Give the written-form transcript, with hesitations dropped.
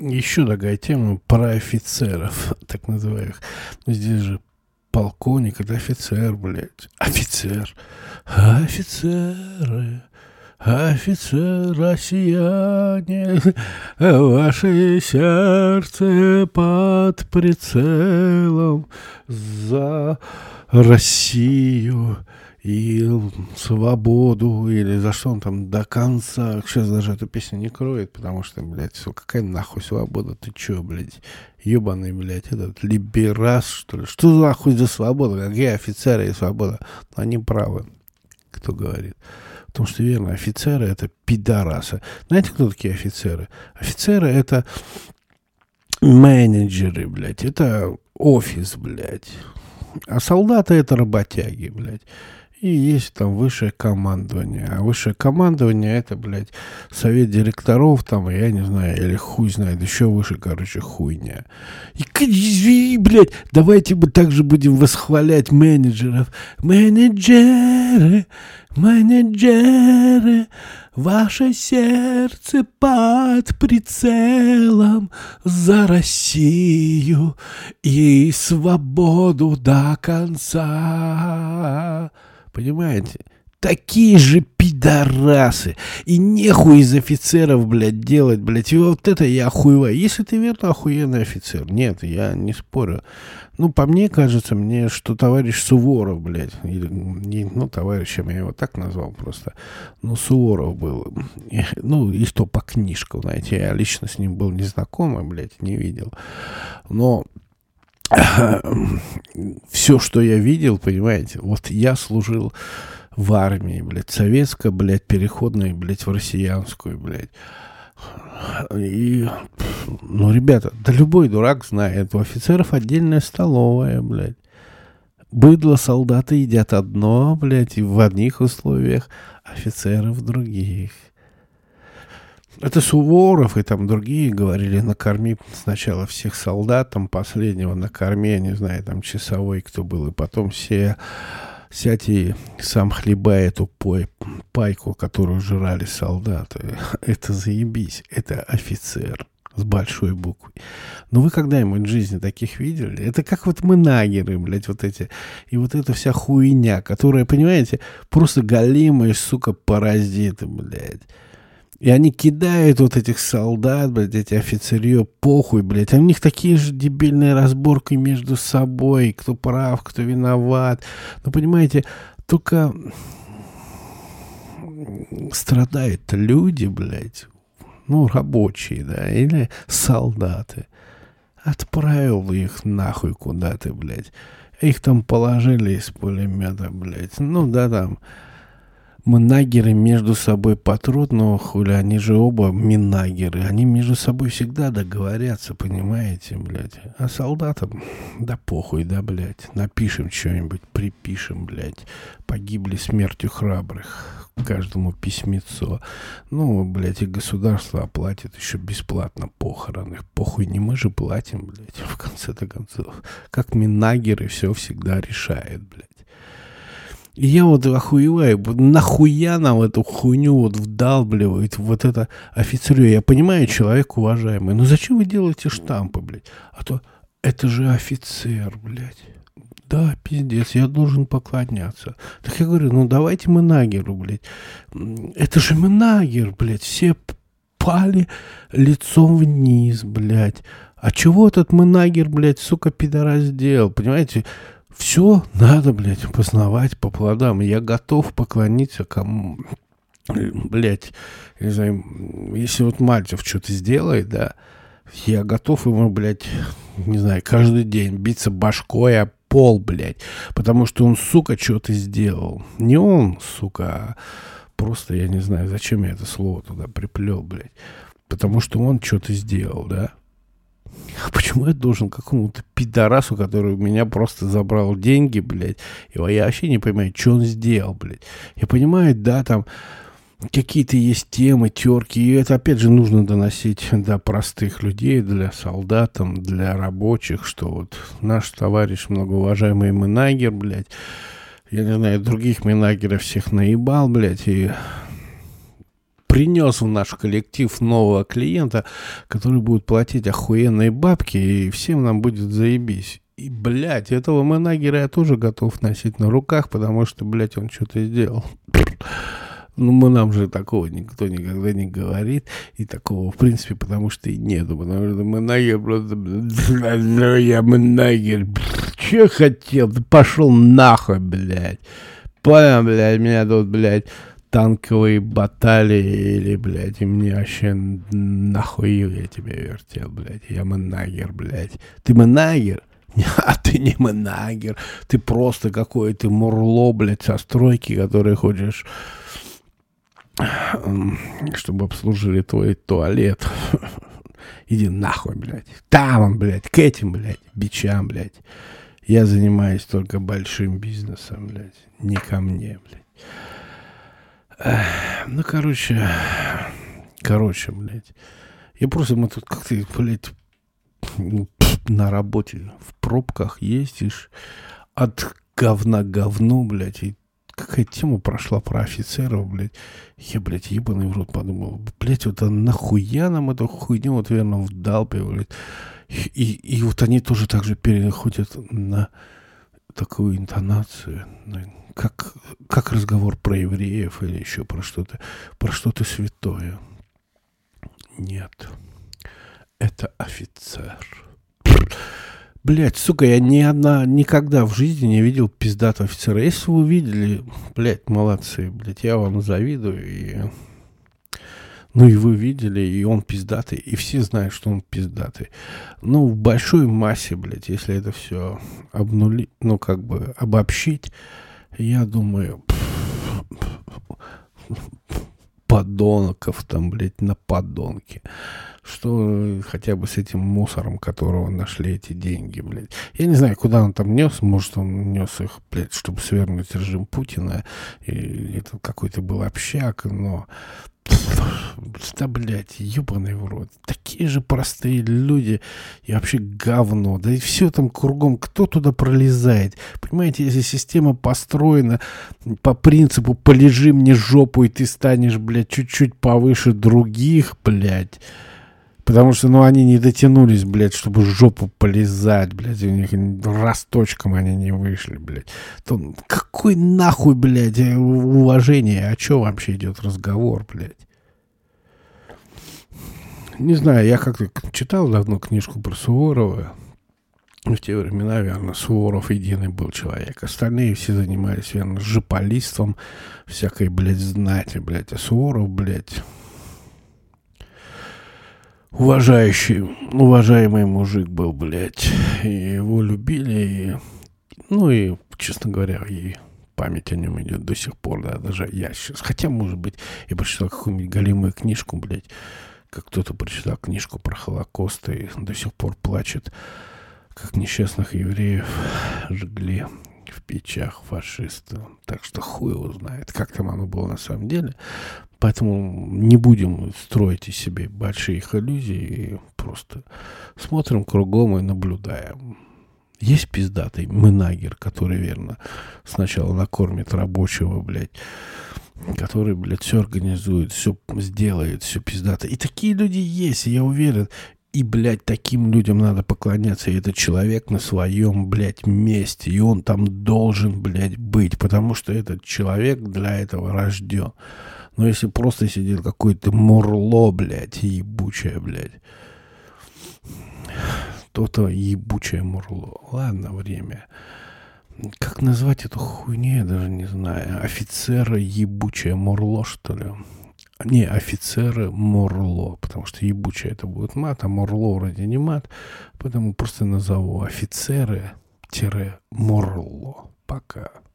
Еще такая тема про офицеров, так называемых. Ну, здесь же полковник, это офицер, блядь. Офицер. Офицеры. Офицер, россияне, ваше сердце под прицелом за Россию и свободу, или за что он там до конца. Сейчас даже эту песню не кроет, потому что, блядь, какая нахуй свобода, ты чё, блядь, ебаный, блядь, этот либерас, что ли? Что нахуй за свобода? Какие офицеры и свобода? Они правы, кто говорит. Потому что, верно, офицеры — это пидорасы. Знаете, кто такие офицеры? Офицеры — это менеджеры, блядь. Это офис, блядь. А солдаты — это работяги, блядь. И есть там высшее командование. А высшее командование — это, блядь, совет директоров там, я не знаю, или хуй знает, еще выше, короче, хуйня. И, блядь, давайте мы также будем восхвалять менеджеров. Менеджеры, менеджеры, ваше сердце под прицелом за Россию и свободу до конца. Понимаете? Такие же пидорасы. И нехуй из офицеров, блядь, делать, блядь. И вот это я охуеваю. Если ты верно охуенный офицер. Нет, я не спорю. Ну, по мне кажется, мне, что товарищ Суворов, блядь. Или, не, ну, товарищем я его так назвал просто. Ну, Суворов был. Ну, и что по книжкам, знаете. Я лично с ним был не знакомый, блядь, не видел. Но все, что я видел, понимаете, вот я служил в армии, блядь, советская, блядь, переходная, блядь, в россиянскую, блядь. И, ну, ребята, да любой дурак знает, у офицеров отдельная столовая, блядь. Быдло солдаты едят одно, блядь, и в одних условиях, офицеры в других. Это Суворов и там другие говорили, накорми сначала всех солдат, там последнего накорми, я не знаю, там часовой кто был, и потом все сядь и сам хлебай эту пайку, которую жрали солдаты. Это заебись, это офицер с большой буквы. Но вы когда-нибудь в жизни таких видели? Это как вот менагеры, блядь, вот эти. И вот эта вся хуйня, которая, понимаете, просто голимые, сука, паразиты, блядь. И они кидают вот этих солдат, блядь, эти офицерье, похуй, блядь. А у них такие же дебильные разборки между собой, кто прав, кто виноват. Ну, понимаете, только страдают люди, блядь, ну, рабочие, да, или солдаты. Отправил их нахуй куда-то, блядь. Их там положили из пулемета, блядь. Ну, да, там... Менагеры между собой потрут, но хули, они же оба менагеры. Они между собой всегда договорятся, понимаете, блядь. А солдатам, да похуй, да, блядь. Напишем что-нибудь, припишем, блядь. Погибли смертью храбрых. Каждому письмецо. Ну, блядь, и государство оплатит еще бесплатно похороны. Похуй, не мы же платим, блядь, в конце-то концов. Как менагеры все всегда решает, блядь. И я вот охуеваю, нахуя нам эту хуйню вот вдалбливают, вот это офицерю. Я понимаю, человек уважаемый, но зачем вы делаете штампы, блядь? А то это же офицер, блядь. Да, пиздец, я должен поклоняться. Так я говорю, ну давайте менагеру, блядь. Это же менагер, блядь, все пали лицом вниз, блядь. А чего этот менагер, блядь, сука, пидорас сделал, понимаете? Все надо, блядь, познавать по плодам. Я готов поклониться кому, блядь, не знаю, если вот Мальцев что-то сделает, да, я готов ему, блядь, не знаю, каждый день биться башкой о пол, блядь, потому что он, сука, что-то сделал. Не он, сука, а просто, я не знаю, зачем я это слово туда приплел, блядь, потому что он что-то сделал, да. Почему я должен какому-то пидорасу, который у меня просто забрал деньги, блядь, и я вообще не понимаю, что он сделал, блядь. Я понимаю, да, там какие-то есть темы, терки, и это, опять же, нужно доносить до простых людей, для солдат, там, для рабочих, что вот наш товарищ, многоуважаемый менагер, блядь, я не знаю, других менагеров всех наебал, блядь, и принес в наш коллектив нового клиента, который будет платить охуенные бабки, и всем нам будет заебись. И, блядь, этого менеджера я тоже готов носить на руках, потому что, блядь, он что-то сделал. Ну, нам же такого никто никогда не говорит. И такого, в принципе, потому что и нету. Потому что менеджер просто... Я менеджер. Че хотел? Ты пошел нахуй, блядь. Понял, блядь, меня тут, блядь, танковые баталии или, блядь, и мне вообще нахуй я тебя вертел, блядь. Я менеджер, блядь. Ты менеджер? А ты не менеджер. Ты просто какой-то мурло, блядь, со стройки, который хочешь... чтобы обслужили твой туалет. Иди нахуй, блядь. Там он, блядь, к этим, блядь, бичам, блядь. Я занимаюсь только большим бизнесом, блядь. Не ко мне, блядь. Ну, короче, блядь. Я просто, мы тут как-то, блядь, на работе в пробках ездишь от говна к говну, блядь, и какая тема прошла про офицеров, блядь. Я, блядь, ебаный в рот подумал. Блядь, вот нахуя нам эту хуйню вот верно вдалбливали. И вот они тоже так же переходят на такую интонацию. Как разговор про евреев или еще про что-то святое. Нет. Это офицер. Блять, сука, я никогда в жизни не видел пиздатого офицера. Если вы видели, блять, молодцы, блять, я вам завидую. Ну и вы видели, и он пиздатый, и все знают, что он пиздатый. Ну, в большой массе, блять, если это все обобщить, я думаю, подонков там, блять, на подонке. Что хотя бы с этим мусором, которого нашли эти деньги, блядь. Я не знаю, куда он там нес. Может, он нес их, блядь, чтобы свернуть режим Путина. И это какой-то был общак, но... Да, блядь, ебаный в рот. Такие же простые люди. И вообще говно. Да и все там кругом. Кто туда пролезает? Понимаете, если система построена по принципу «полежи мне жопу, и ты станешь, блядь, чуть-чуть повыше других», блядь. Потому что, они не дотянулись, блядь, чтобы жопу полизать, блядь. У них росточком они не вышли, блядь. То какой нахуй, блядь, уважение? О чем вообще идет разговор, блядь? Не знаю, я как-то читал давно книжку про Суворова. В те времена, верно, Суворов единый был человек. Остальные все занимались, верно, жополистом, всякой, блядь, знати, блядь. А Суворов, блядь... уважаемый мужик был, блядь. И его любили. И, честно говоря, и память о нем идет до сих пор, да, даже я сейчас. Хотя, может быть, я прочитал какую-нибудь галимую книжку, блядь, как кто-то прочитал книжку про Холокост и до сих пор плачет, как несчастных евреев жгли в печах фашисты. Так что хуй его знает, как там оно было на самом деле. Поэтому не будем строить из себя больших иллюзий, и просто смотрим кругом и наблюдаем. Есть пиздатый менеджер, который, верно, сначала накормит рабочего, блядь, который, блядь, все организует, все сделает, все пиздато. И такие люди есть, я уверен. И, блядь, таким людям надо поклоняться. И этот человек на своем, блядь, месте. И он там должен, блядь, быть. Потому что этот человек для этого рожден. Но если просто сидит какое-то мурло, блядь, ебучее, блядь, то ебучее мурло. Ладно, время. Как назвать эту хуйню, я даже не знаю. Офицеры ебучее мурло, что ли? Не, офицеры мурло. Потому что ебучее это будет мат, а мурло вроде не мат. Поэтому просто назову офицеры-мурло. Пока.